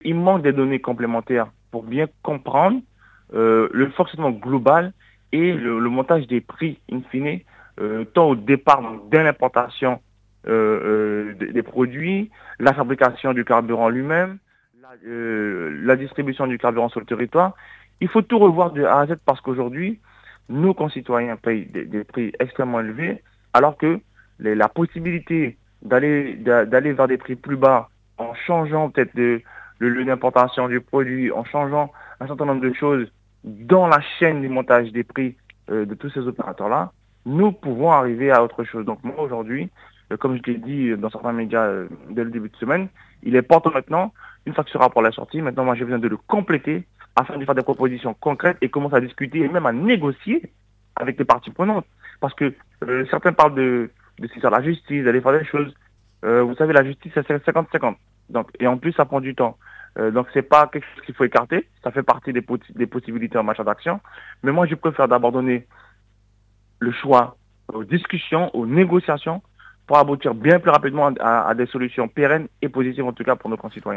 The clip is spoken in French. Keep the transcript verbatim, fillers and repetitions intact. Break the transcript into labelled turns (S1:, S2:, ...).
S1: Il manque des données complémentaires pour bien comprendre euh, le fonctionnement global et le, le montage des prix, in fine, euh, tant au départ de l'importation euh, euh, des, des produits, la fabrication du carburant lui-même, la, euh, la distribution du carburant sur le territoire. Il faut tout revoir de A à Z parce qu'aujourd'hui, nos concitoyens payent des, des prix extrêmement élevés, alors que les, la possibilité d'aller d'aller vers des prix plus bas en changeant peut-être de, le lieu d'importation du produit, en changeant un certain nombre de choses dans la chaîne du montage des prix euh, de tous ces opérateurs-là, nous pouvons arriver à autre chose. Donc moi aujourd'hui, euh, comme je l'ai dit dans certains médias euh, dès le début de semaine, il est important maintenant, une fois que ce rapport est sorti, maintenant moi j'ai besoin de le compléter afin de faire des propositions concrètes et commencer à discuter et même à négocier avec les parties prenantes. Parce que euh, certains parlent de, de saisir la justice, d'aller faire des choses. Euh, vous savez, la justice, c'est cinquante cinquante. Donc, et en plus, ça prend du temps. Euh, donc, c'est pas quelque chose qu'il faut écarter. Ça fait partie des, possi- des possibilités en matière d'action. Mais moi, je préfère d'abord donner le choix aux discussions, aux négociations, pour aboutir bien plus rapidement à, à des solutions pérennes et positives, en tout cas, pour nos concitoyens.